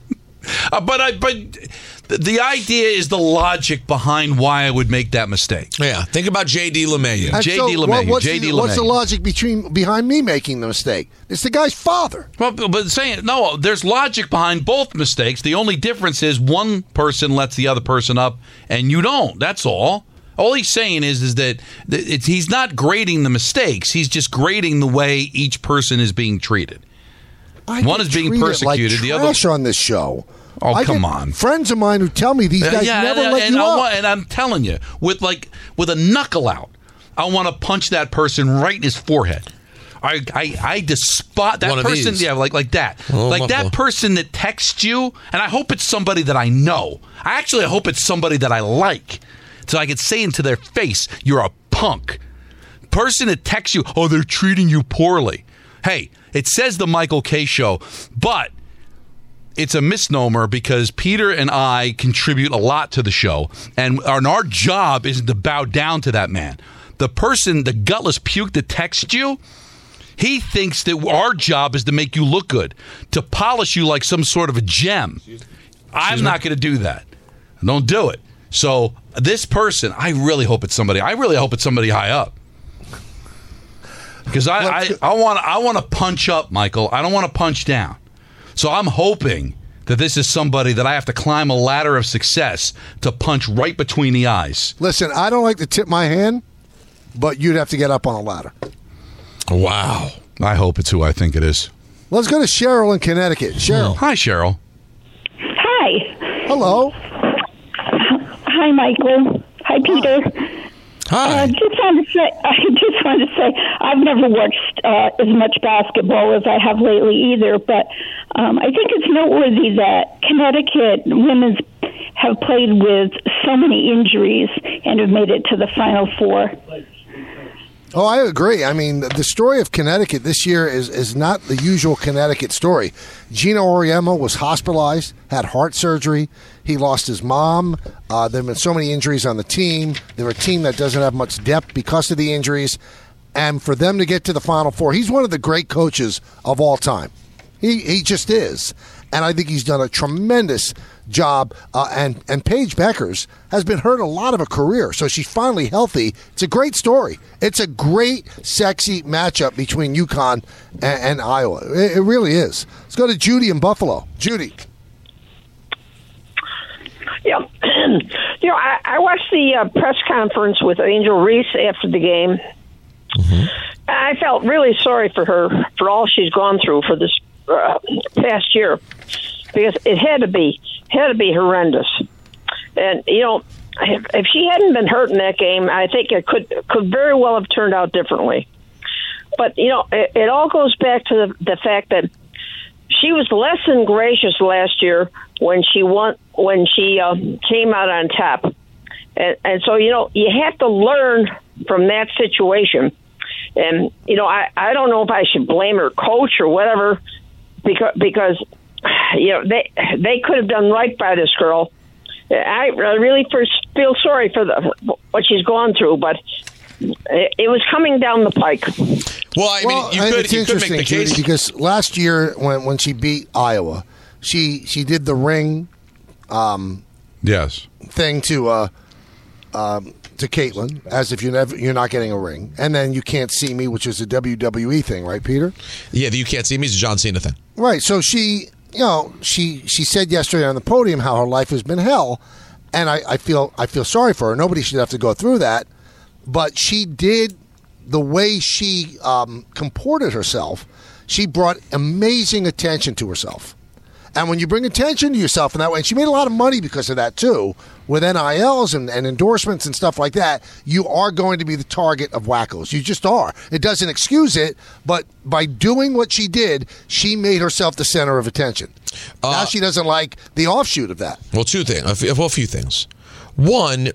Speaker 10: But the idea is the logic behind why I would make that mistake.
Speaker 5: Yeah, think about J.D. LeMahieu.
Speaker 8: What's the logic behind me making the mistake? It's the guy's father.
Speaker 10: Well, but saying no, there's logic behind both mistakes. The only difference is one person lets the other person up, and you don't. That's all. All he's saying is that he's not grading the mistakes. He's just grading the way each person is being treated. One is being persecuted. The other
Speaker 8: on this show.
Speaker 10: Oh, come on!
Speaker 8: Friends of mine who tell me these guys never let you up.
Speaker 10: And I'm telling you, with a knuckle out, I want to punch that person right in his forehead. I despise that person.
Speaker 5: These.
Speaker 10: Yeah, like that. Like that person that texts you, and I hope it's somebody that I know. I hope it's somebody that I like, so I can say into their face, "You're a punk." Person that texts you, "Oh, they're treating you poorly." Hey, it says the Michael K. Show, but it's a misnomer because Peter and I contribute a lot to the show, and our job isn't to bow down to that man. The person, the gutless puke that texts you, he thinks that our job is to make you look good, to polish you like some sort of a gem. I'm not going to do that. Don't do it. So this person, I really hope it's somebody high up. Because I want to punch up, Michael. I don't want to punch down. So I'm hoping that this is somebody that I have to climb a ladder of success to punch right between the eyes.
Speaker 8: Listen, I don't like to tip my hand, but you'd have to get up on a ladder.
Speaker 10: Wow. I hope it's who I think it is.
Speaker 8: Let's go to Cheryl in Connecticut. Cheryl.
Speaker 10: Hi, Cheryl.
Speaker 14: Hi.
Speaker 8: Hello.
Speaker 14: Hi, Michael. Hi, Peter.
Speaker 5: Hi.
Speaker 14: I just want to say, I've never watched as much basketball as I have lately either, but I think it's noteworthy that Connecticut women's have played with so many injuries and have made it to the Final Four.
Speaker 8: Oh, I agree. I mean, the story of Connecticut this year is not the usual Connecticut story. Gino Auriemma was hospitalized, had heart surgery. He lost his mom. There have been so many injuries on the team. They're a team that doesn't have much depth because of the injuries. And for them to get to the Final Four, he's one of the great coaches of all time. He just is. And I think he's done a tremendous job. And Paige Beckers has been hurt a lot of her career, so she's finally healthy. It's a great story. It's a great, sexy matchup between UConn and Iowa. It really is. Let's go to Judy in Buffalo. Judy.
Speaker 17: Yeah. I watched the press conference with Angel Reese after the game. Mm-hmm. I felt really sorry for her, for all she's gone through for this past year, because it had to be horrendous. And if she hadn't been hurt in that game, I think it could very well have turned out differently. But it all goes back to the fact that she was less than gracious last year when she came out on top, and so you have to learn from that situation. And I don't know if I should blame her coach or whatever, because they could have done right by this girl. I really feel sorry for what she's gone through, but it was coming down the pike.
Speaker 5: Well, I mean,
Speaker 8: it's interesting, make the case. Judy, because last year when she beat Iowa, she did the ring, thing to Caitlin, as if you're not getting a ring, and then You Can't See Me, which is a WWE thing, right, Peter?
Speaker 5: Yeah, the You Can't See Me is a John Cena thing.
Speaker 8: Right. So she said yesterday on the podium how her life has been hell, and I feel sorry for her. Nobody should have to go through that, but she did the way she comported herself. She brought amazing attention to herself. And when you bring attention to yourself in that way, and she made a lot of money because of that too, with NILs and endorsements and stuff like that, you are going to be the target of wackos. You just are. It doesn't excuse it, but by doing what she did, she made herself the center of attention. Now she doesn't like the offshoot of that.
Speaker 5: Well, two things. A few things. One,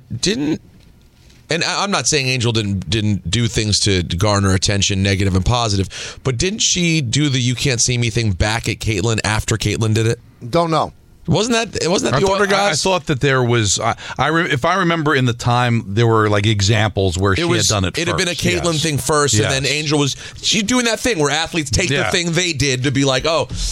Speaker 5: and I'm not saying Angel didn't do things to garner attention, negative and positive, but didn't she do the "you can't see me" thing back at Caitlyn after Caitlyn did it?
Speaker 8: Don't know.
Speaker 5: Wasn't that the order, guys?
Speaker 10: I thought that there was. If I remember in the time, there were like exambles where she had done it.
Speaker 5: It had been a Caitlyn thing first, and then Angel she's doing that thing where athletes take the thing they did to be like,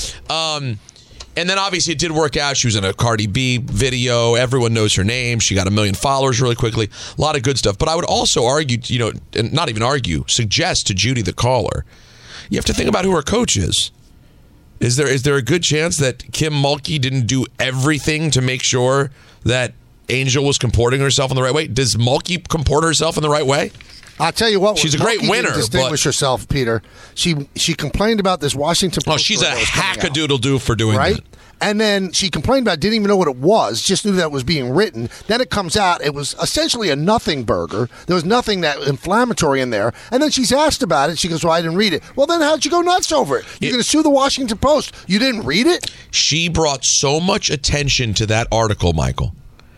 Speaker 5: and then obviously it did work out. She was in a Cardi B video. Everyone knows her name. She got 1 million followers really quickly. A lot of good stuff. But I would also argue, and not even argue, suggest to Judy the caller, you have to think about who her coach is. Is there a good chance that Kim Mulkey didn't do everything to make sure that Angel was comporting herself in the right way? Does Mulkey comport herself in the right way?
Speaker 8: I'll tell you what.
Speaker 5: She's a great winner.
Speaker 8: Distinguish herself, Peter. She complained about this Washington Post.
Speaker 5: Oh, she's a hackadoodle-doo for doing that.
Speaker 8: And then she complained about it, didn't even know what it was, just knew that it was being written. Then it comes out, it was essentially a nothing burger. There was nothing that inflammatory in there. And then she's asked about it. She goes, well, I didn't read it. Well, then how'd you go nuts over it? You're going to sue the Washington Post. You didn't read it?
Speaker 5: She brought so much attention to that article, Michael.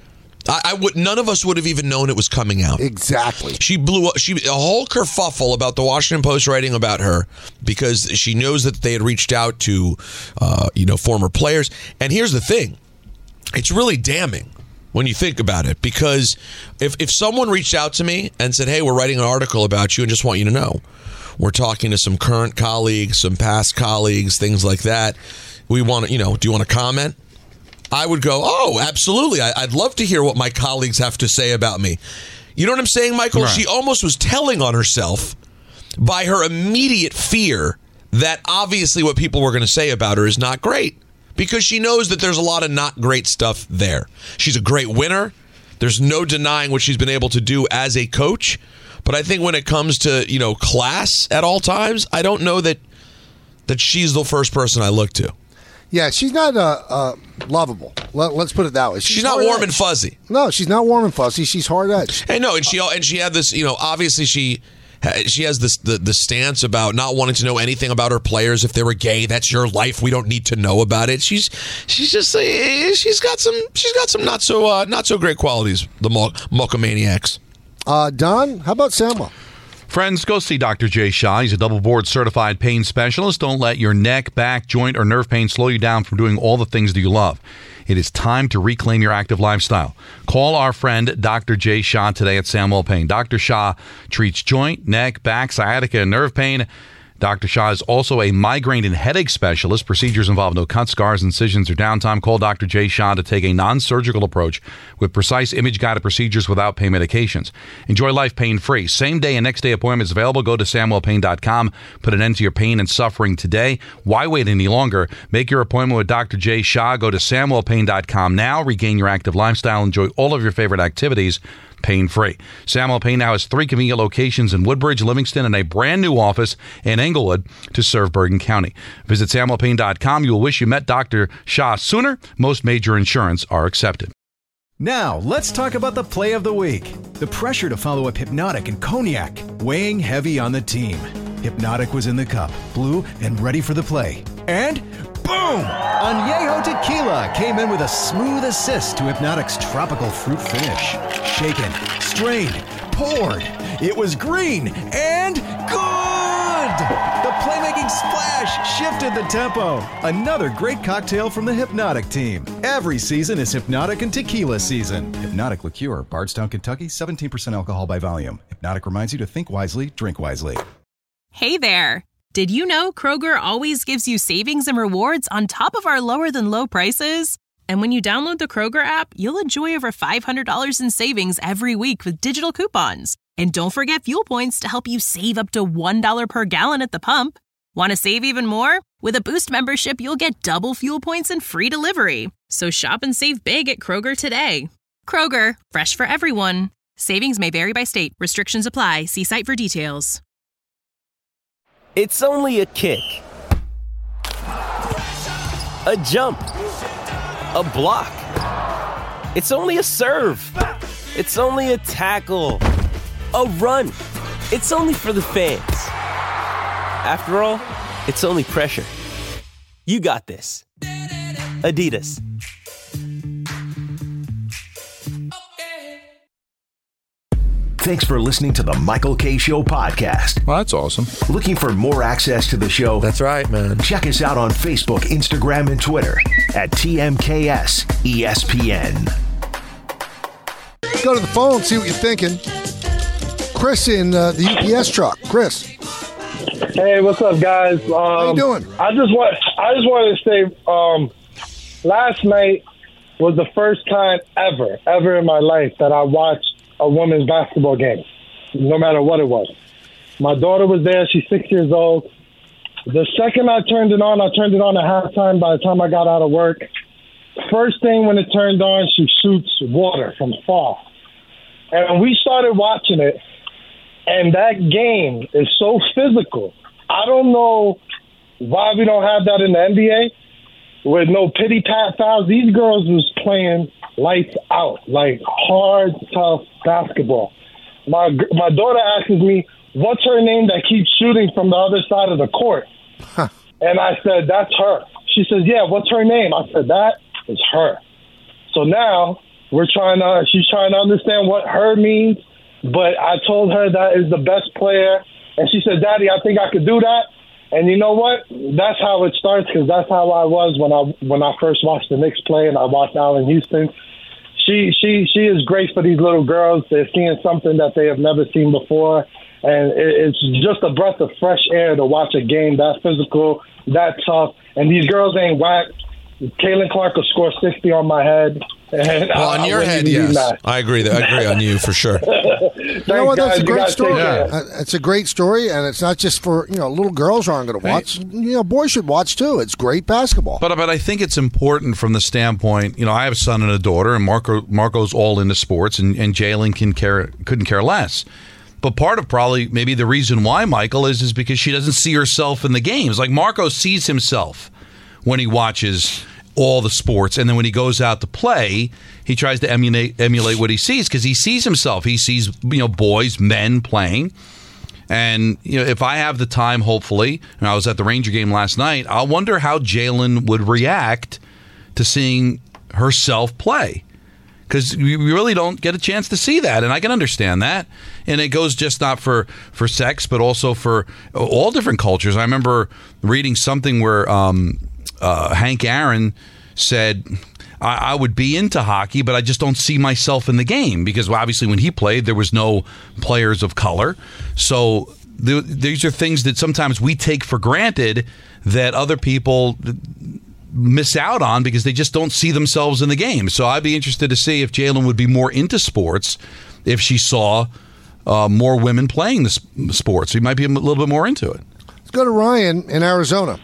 Speaker 5: None of us would have even known it was coming out.
Speaker 8: Exactly.
Speaker 5: She blew up. A whole kerfuffle about the Washington Post writing about her because she knows that they had reached out to, former players. And here's the thing: it's really damning when you think about it, because if someone reached out to me and said, "Hey, we're writing an article about you and just want you to know, we're talking to some current colleagues, some past colleagues, things like that. We want to, do you want to comment?" I would go, oh, absolutely. I'd love to hear what my colleagues have to say about me. You know what I'm saying, Michael? Right. She almost was telling on herself by her immediate fear that obviously what people were going to say about her is not great, because she knows that there's a lot of not great stuff there. She's a great winner. There's no denying what she's been able to do as a coach. But I think when it comes to, class at all times, I don't know that she's the first person I look to.
Speaker 8: Yeah, she's not lovable. Let's put it that way.
Speaker 5: She's not warm and fuzzy.
Speaker 8: No, she's not warm and fuzzy. She's hard edged.
Speaker 5: Hey, no, and she had this. Obviously she has this the stance about not wanting to know anything about her players if they were gay. That's your life. We don't need to know about it. She's got some not so great qualities. The Mulkamaniacs.
Speaker 8: Don, how about Samuel?
Speaker 10: Friends, go see Dr. Jay Shah. He's a double board certified pain specialist. Don't let your neck, back, joint, or nerve pain slow you down from doing all the things that you love. It is time to reclaim your active lifestyle. Call our friend Dr. Jay Shah today at Samuel Payne. Dr. Shah treats joint, neck, back, sciatica, and nerve pain. Dr. Shah is also a migraine and headache specialist. Procedures involve no cuts, scars, incisions, or downtime. Call Dr. Jay Shah to take a non-surgical approach with precise image-guided procedures without pain medications. Enjoy life pain-free. Same-day and next-day appointments available. Go to SamuelPayne.com. Put an end to your pain and suffering today. Why wait any longer? Make your appointment with Dr. Jay Shah. Go to SamuelPayne.com now. Regain your active lifestyle. Enjoy all of your favorite activities pain-free. Samuel Payne now has 3 convenient locations in Woodbridge, Livingston, and a brand new office in Englewood to serve Bergen County. Visit SamuelPayne.com. You will wish you met Dr. Shah sooner. Most major insurance are accepted.
Speaker 11: Now, let's talk about the play of the week. The pressure to follow up Hypnotic and Cognac, weighing heavy on the team. Hypnotic was in the cup, blue, and ready for the play. And boom! Añejo Tequila came in with a smooth assist to Hypnotic's tropical fruit finish. Shaken, strained, poured. It was green and good! The playmaking splash shifted the tempo. Another great cocktail from the Hypnotic team. Every season is Hypnotic and Tequila season. Hypnotic Liqueur, Bardstown, Kentucky, 17% alcohol by volume. Hypnotic reminds you to think wisely, drink wisely.
Speaker 18: Hey there! Did you know Kroger always gives you savings and rewards on top of our lower-than-low prices? And when you download the Kroger app, you'll enjoy over $500 in savings every week with digital coupons. And don't forget fuel points to help you save up to $1 per gallon at the pump. Want to save even more? With a Boost membership, you'll get double fuel points and free delivery. So shop and save big at Kroger today. Kroger, fresh for everyone. Savings may vary by state. Restrictions apply. See site for details.
Speaker 19: It's only a kick, a jump, a block. It's only a serve. It's only a tackle. A run. It's only for the fans. After all, it's only pressure. You got this. Adidas.
Speaker 6: Thanks for listening to the Michael K. Show podcast.
Speaker 10: Well, that's awesome.
Speaker 6: Looking for more access to the show?
Speaker 5: That's right, man.
Speaker 6: Check us out on Facebook, Instagram, and Twitter at TMKS ESPN.
Speaker 8: Go to the phone, see what you're thinking. Chris in the UPS truck. Chris.
Speaker 20: Hey, what's up, guys?
Speaker 8: How you doing?
Speaker 20: I just wanted to say, last night was the first time ever in my life that I watched a women's basketball game, no matter what it was. My daughter was there. She's 6 years old. The second I turned it on at halftime. By the time I got out of work, first thing when it turned on, she shoots water from far. And we started watching it, and that game is so physical. I don't know why we don't have that in the NBA with no pity-pat fouls. These girls was playing lights out, like hard, tough basketball. My daughter asks me, what's her name that keeps shooting from the other side of the court? And I said, that's her. She says, yeah, what's her name? I said, that is her. So now she's trying to understand what her means, but I told her that is the best player. And she said, Daddy, I think I could do that. And you know what? That's how it starts, because that's how I was when I first watched the Knicks play and I watched Allen Houston. She is great for these little girls. They're seeing something that they have never seen before. And it's just a breath of fresh air to watch a game that physical, that tough. And these girls ain't whack. Caitlin Clark will score 60 on my head.
Speaker 5: Well, on your head, yes. I agree on you for sure.
Speaker 8: You know what? That's a great story. It's a great story, and it's not just for, little girls aren't going to watch. Boys should watch too. It's great basketball.
Speaker 10: But I think it's important from the standpoint, I have a son and a daughter, and Marco's all into sports, and Jalen couldn't care less. But part of probably maybe the reason why, Michael, is because she doesn't see herself in the games. Like Marco sees himself when he watches all the sports, and then when he goes out to play, he tries to emulate what he sees, because he sees himself. He sees boys, men playing, and if I have the time, hopefully, and I was at the Ranger game last night, I'll wonder how Jalen would react to seeing herself play, because we really don't get a chance to see that, and I can understand that. And it goes just not for sex, but also for all different cultures. I remember reading something where Hank Aaron said, I would be into hockey, but I just don't see myself in the game, because obviously when he played, there was no players of color. So these are things that sometimes we take for granted that other people miss out on because they just don't see themselves in the game. So I'd be interested to see if Jalen would be more into sports if she saw more women playing the sports. He might be a little bit more into it.
Speaker 8: Let's go to Ryan in Arizona.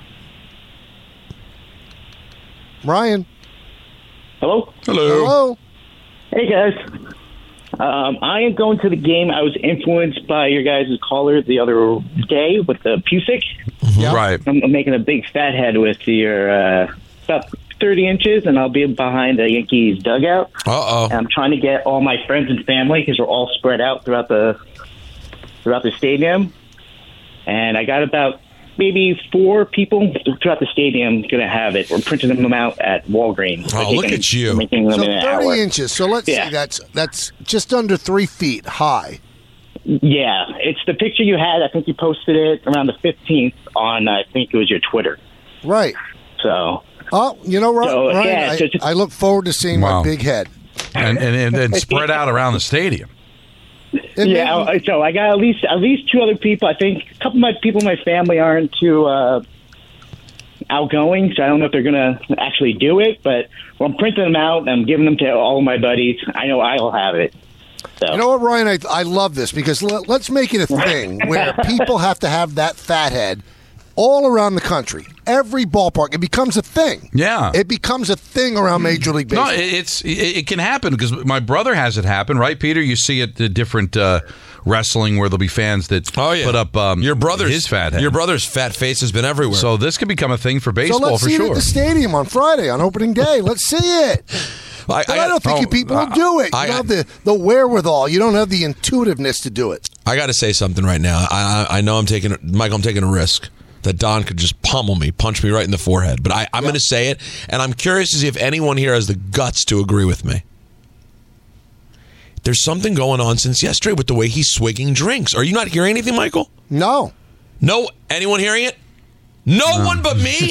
Speaker 8: Ryan.
Speaker 21: Hello?
Speaker 8: Hello.
Speaker 21: Hey, guys. I am going to the game. I was influenced by your guys' caller the other day with the Pusick.
Speaker 10: Yeah. Right.
Speaker 21: I'm making a big fat head with your about 30 inches, and I'll be behind the Yankees dugout.
Speaker 5: Uh-oh.
Speaker 21: And I'm trying to get all my friends and family, because we're all spread out throughout the stadium. And I got about maybe 4 people throughout the stadium going to have it. We're printing them out at Walgreens.
Speaker 5: Oh, look at you.
Speaker 21: Making them
Speaker 8: So
Speaker 21: in an
Speaker 8: 30
Speaker 21: hour.
Speaker 8: inches. So let's see, that's just under 3 feet high.
Speaker 21: Yeah, it's the picture you had. I think you posted it around the 15th on, I think it was your Twitter.
Speaker 8: Right.
Speaker 21: So.
Speaker 8: Oh, Ryan,
Speaker 21: yeah,
Speaker 8: I look forward to seeing my big head.
Speaker 10: And spread out around the stadium.
Speaker 21: Yeah, so I got at least 2 other people. I think a couple of my people in my family aren't too outgoing, so I don't know if they're going to actually do it, but I'm printing them out and I'm giving them to all of my buddies. I know I'll have it. So.
Speaker 8: You know what, Ryan? I love this, because let's make it a thing where people have to have that fat head all around the country. Every ballpark. It becomes a thing.
Speaker 10: Yeah.
Speaker 8: It becomes a thing around Major League Baseball.
Speaker 10: No, it can happen, because my brother has it happen, right, Peter? You see it at different wrestling where there'll be fans that put up his fat head.
Speaker 5: Your brother's fat face has been everywhere.
Speaker 10: So this could become a thing for baseball,
Speaker 8: so let's
Speaker 10: for
Speaker 8: see
Speaker 10: sure.
Speaker 8: it at the stadium on Friday on opening day. Let's see it. But I don't think you people will do it. You don't have the wherewithal. You don't have the intuitiveness to do it.
Speaker 5: I got to say something right now. I know I'm taking a risk that Don could just pummel me, punch me right in the forehead. But I'm going to say it, and I'm curious to see if anyone here has the guts to agree with me. There's something going on since yesterday with the way he's swigging drinks. Are you not hearing anything, Michael?
Speaker 8: No.
Speaker 5: No? Anyone hearing it? No one but me?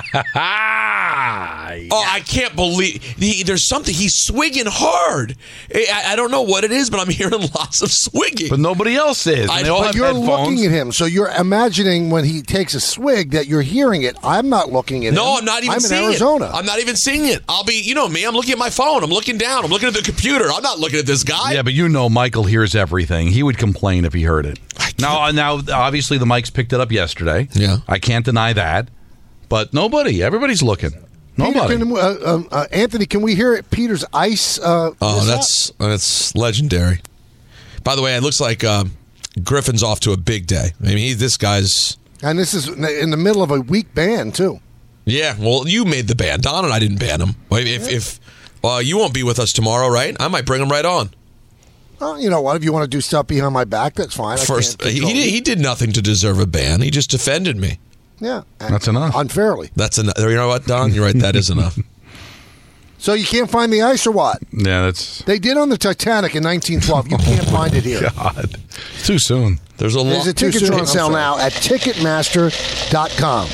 Speaker 5: Oh, I can't believe there's something. He's swigging hard. I don't know what it is, but I'm hearing lots of swigging.
Speaker 10: But nobody else is.
Speaker 8: But you're looking at him, so you're imagining when he takes a swig that you're hearing it. I'm not looking at him.
Speaker 5: No, I'm not even seeing it.
Speaker 8: I'm in Arizona.
Speaker 5: I'm not even seeing it. I'll be, you know me, I'm looking at my phone. I'm looking down. I'm looking at the computer. I'm not looking at this guy.
Speaker 10: Yeah, but you know Michael hears everything. He would complain if he heard it. Now, obviously, the mics picked it up yesterday.
Speaker 5: Yeah.
Speaker 10: I can't deny that. But everybody's looking. Nobody.
Speaker 8: Peter, Anthony, can we hear it? Peter's ice.
Speaker 5: That's legendary. By the way, it looks like Griffin's off to a big day. I mean, this guy's...
Speaker 8: And this is in the middle of a weak ban, too.
Speaker 5: Yeah, well, you made the ban. Don and I didn't ban him. If you won't be with us tomorrow, right? I might bring him right on.
Speaker 8: Well, you know what? If you want to do stuff behind my back, that's fine.
Speaker 5: First, he did nothing to deserve a ban. He just defended me.
Speaker 8: Yeah.
Speaker 10: That's enough.
Speaker 8: Unfairly.
Speaker 5: That's enough. You know what, Don? You're right. That is enough.
Speaker 8: So you can't find the ice or what?
Speaker 10: Yeah, that's...
Speaker 8: They did on the Titanic in 1912. You can't find it here.
Speaker 10: God. Too soon.
Speaker 8: There's a ticket on sale now at Ticketmaster.com.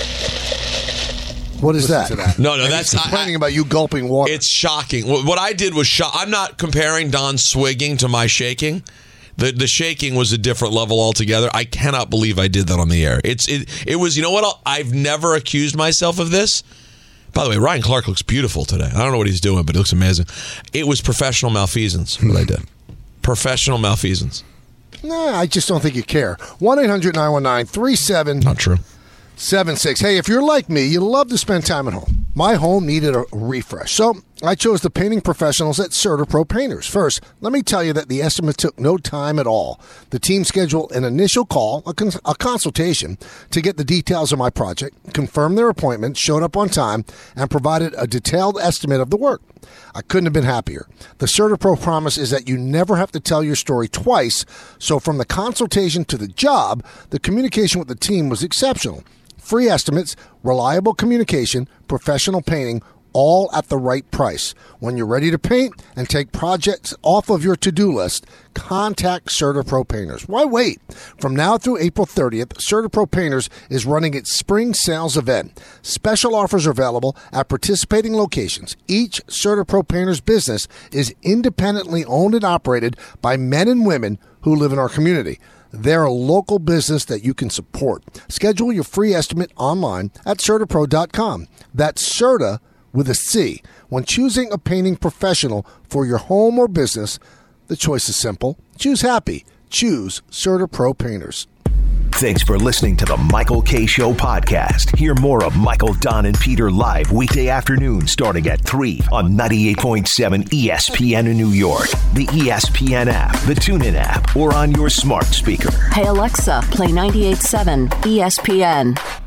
Speaker 8: What is that?
Speaker 5: No, that's
Speaker 8: complaining about you gulping water.
Speaker 5: It's shocking. What I did was I'm not comparing Don's swigging to my shaking. The shaking was a different level altogether. I cannot believe I did that on the air. It was, you know what? I've never accused myself of this. By the way, Ryan Clark looks beautiful today. I don't know what he's doing, but he looks amazing. It was professional malfeasance, what I did. Professional malfeasance.
Speaker 8: Nah, I just don't think you care. 1-800-919-37...
Speaker 5: Not true.
Speaker 8: 76. Hey, if you're like me, you love to spend time at home. My home needed a refresh, so I chose the painting professionals at CertaPro Painters. First, let me tell you that the estimate took no time at all. The team scheduled an initial call, a consultation, to get the details of my project, confirmed their appointment, showed up on time, and provided a detailed estimate of the work. I couldn't have been happier. The CertaPro promise is that you never have to tell your story twice, so from the consultation to the job, the communication with the team was exceptional. Free estimates, reliable communication, professional painting, all at the right price. When you're ready to paint and take projects off of your to-do list, contact CertaPro Painters. Why wait? From now through April 30th, CertaPro Painters is running its spring sales event. Special offers are available at participating locations. Each CertaPro Painters business is independently owned and operated by men and women who live in our community. They're a local business that you can support. Schedule your free estimate online at CertaPro.com. That's Certa with a C. When choosing a painting professional for your home or business, the choice is simple. Choose happy. Choose CertaPro Painters.
Speaker 6: Thanks for listening to the Michael K. Show podcast. Hear more of Michael, Don, and Peter live weekday afternoon starting at 3 on 98.7 ESPN in New York, the ESPN app, the TuneIn app, or on your smart speaker.
Speaker 7: Hey, Alexa, play 98.7 ESPN.